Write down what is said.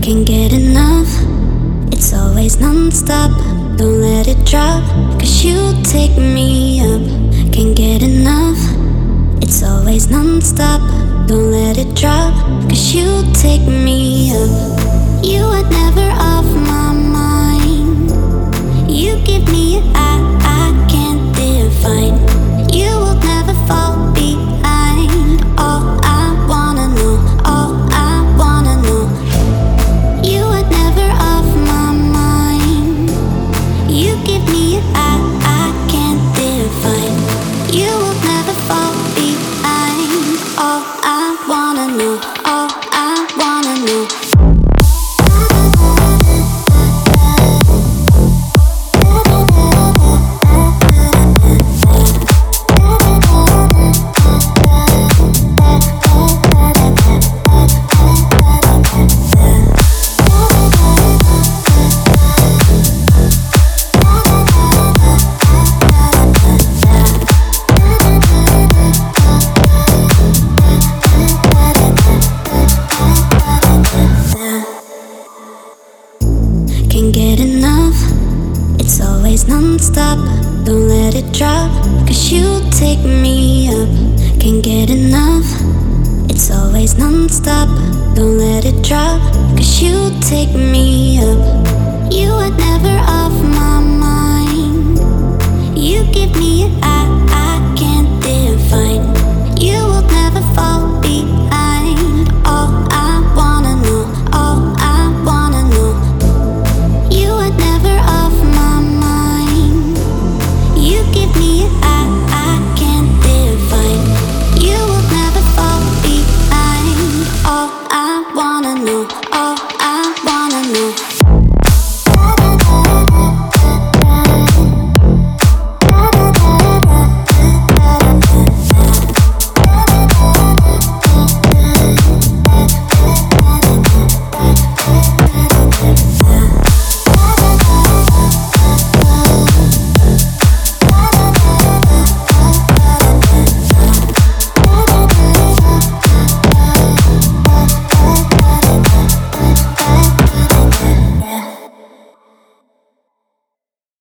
Can't get enough, it's always non-stop. Don't let it drop, cause you take me up. Can't get enough, it's always non-stop. Don't let it drop, cause you take me up. You are never off my mind. You give me a I can't define. You will never fall behind. All I wanna know, all I wanna know. You are never off my mind. You give me a I can't define. You will never fall behind. All I wanna know, all I wanna know. Can't get enough, it's always non-stop. Don't let it drop, cause you take me up. Can't get enough, it's always non-stop. Don't let it drop, cause you take me up. You are never off my mind. You give me a I can't define. You will never fall behind. All I wanna know, all I wanna know. You are never off my mind. You give me a I can't define. You will never fall behind. All I wanna know.